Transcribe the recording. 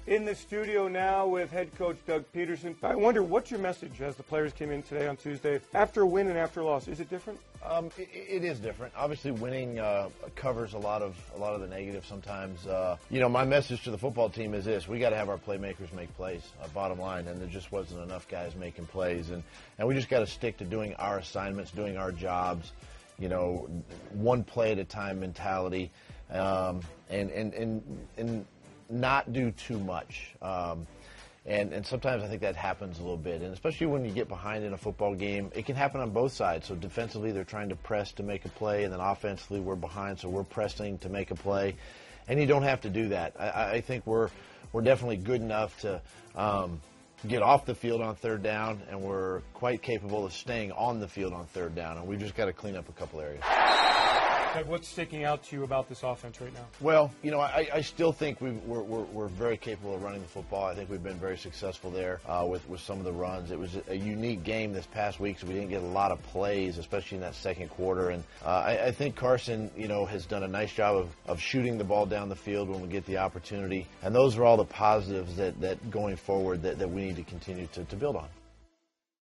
In the studio now with head coach Doug Peterson. I wonder, what's your message as the players came in today on Tuesday after a win and after a loss? Is it different? It is different. Obviously, winning covers a lot of the negative sometimes. My message to the football team is this: we got to have our playmakers make plays. Bottom line, and there just wasn't enough guys making plays, and we just got to stick to doing our assignments, doing our jobs. One play at a time mentality, and not do too much. And sometimes I think that happens a little bit, and especially when you get behind in a football game, it can happen on both sides. So defensively, they're trying to press to make a play, and then offensively, we're behind, so we're pressing to make a play. And you don't have to do that. I think we're definitely good enough to get off the field on third down, and we're quite capable of staying on the field on third down, and we've just got to clean up a couple areas. What's sticking out to you about this offense right now? Well, I still think we're very capable of running the football. I think we've been very successful there with some of the runs. It was a unique game this past week, so we didn't get a lot of plays, especially in that second quarter. And I think Carson, has done a nice job of shooting the ball down the field when we get the opportunity. And those are all the positives that going forward that we need to continue to build on.